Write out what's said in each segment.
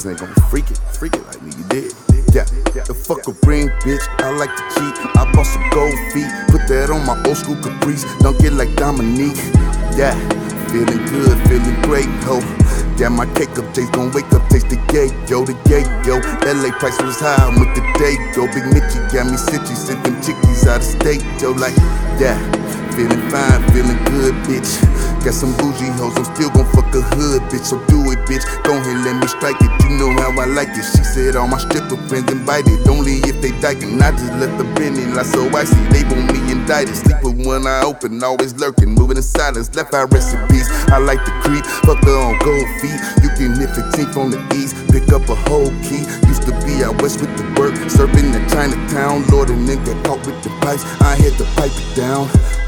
just ain't gon' freak it like me, you did. Yeah, the fuck a ring, bitch, I like to cheat. I bought some gold feet, put that on my old school Caprice. Don't get like Dominique. Yeah, feeling good, feeling great, ho. Got my cake up, Jay's gon' wake up, taste the gate, yo, the gate, yo. LA price was high, I'm with the day, yo. Big Mitchie got me citchy, sent them chickies out of state, yo. Like, yeah, feeling fine, feeling good, bitch. Got some bougie hoes, I'm still gon' fuck a hood, bitch. So do it, bitch, go ahead, let me strike it. You know how I like it. She said all my stripper friends invited, only if they dyking. I just left the Benny, like so icy. They want me indicted. Sleep with one eye open, always lurking, moving in silence. Left eye recipes, I like the creep. Fuck her on gold feet. You can hit 15th on the east, pick up a whole key. Used to be out west with the work, serving in Chinatown. Lord, and then got caught with the pipes. I had to pipe it down.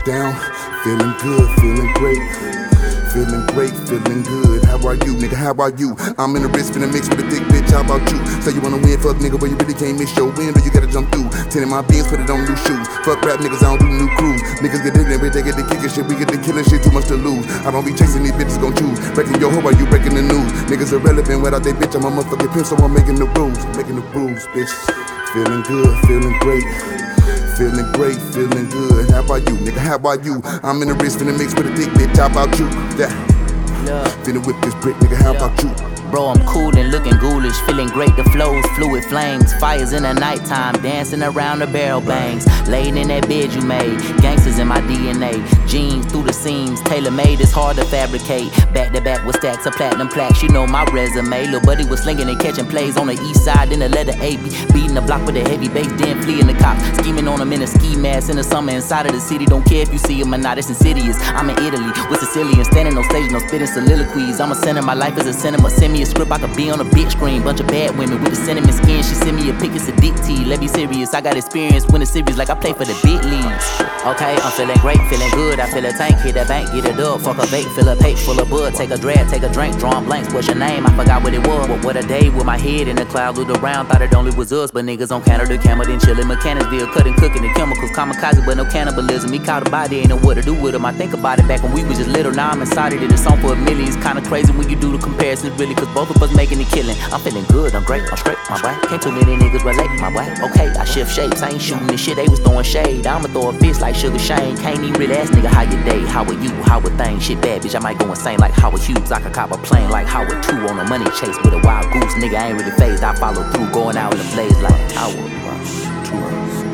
Feeling good, feeling great. Feeling great, feeling good. How are you, nigga? How are you? I'm in the wrist, finna mix with a thick bitch. How about you? Say you wanna win, fuck nigga, but you really can't miss your win, or you gotta jump through. 10 in my beans, put it on new shoes. Fuck rap niggas, I don't do new crews. Niggas get ignorant, but they get the kicking shit. We get the killing shit, too much to lose. I don't be chasing these bitches, gon' choose. Breaking your hoe while you breaking the news. Niggas irrelevant without they bitch. I'm a motherfucking pimp, so I'm making the rules. Making the rules, bitch. Feeling good, feeling great. Feeling great, feeling good. How about you, nigga? How about you? I'm in the wrist, finna mix with a thick bitch. How about you? Yeah. Finna whip this brick, nigga. How about you? Bro, I'm cool and looking ghoulish, feeling great, the flows, fluid flames, fires in the nighttime, dancing around the barrel bangs, laying in that bed you made, gangsters in my DNA, jeans through the seams, tailor-made, it's hard to fabricate, back to back with stacks of platinum plaques, you know my resume, lil' buddy was slinging and catching plays on the east side, in the letter A, beating the block with a heavy bass, then fleeing the cops, scheming on them in a ski mask, in the summer inside of the city, don't care if you see him or not, it's insidious, I'm in Italy, with Sicilians, standing on stage, no spitting soliloquies, I'm a center, my life is a cinema, send me a script, I could be on a big screen. Bunch of bad women with the cinnamon skin. She send me a pic, it's a dick tea. Let me serious, I got experience winning series like I play for the big leagues. Okay, I'm feeling great, feeling good. I feel a tank, hit that bank, get it up. Fuck a vape, fill a pape full of bud. Take a drag, take a drink, drawing blanks. What's your name? I forgot what it was. What a day with my head in the cloud, looked around, thought it only was us. But niggas on Canada, Camel, then chillin' Mechanicsville, cutting, cooking, and chemicals. Kamikaze, but no cannibalism. He caught a body, ain't know what to do with him. I think about it back when we was just little. Now I'm excited that it's on for a million. It's kinda crazy when you do the comparisons, really, cause both of us making it killing. I'm feeling good, I'm great, I'm straight, my boy. Can't too many niggas relate, my boy. Okay, I shift shapes, I ain't shooting this shit, they was throwing shade. I'ma throw a fist like Sugar Shane. Can't even really ask nigga how your day, how are you, how are things? Shit bad, bitch, I might go insane like Howard Hughes. I could cop a plane like Howard 2 on a money chase with a wild goose. Nigga, I ain't really phased, I follow through, going out in the blaze like Howard. 2 hours.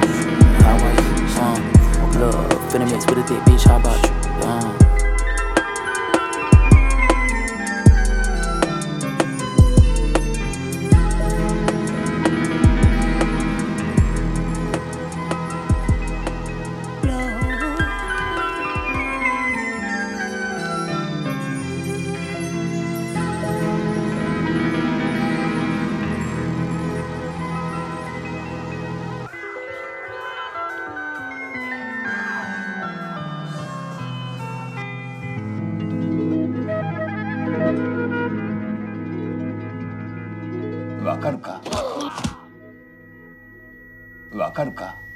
How are you? Love, finna mix with a thick bitch, how about you? わかるか？わかるか？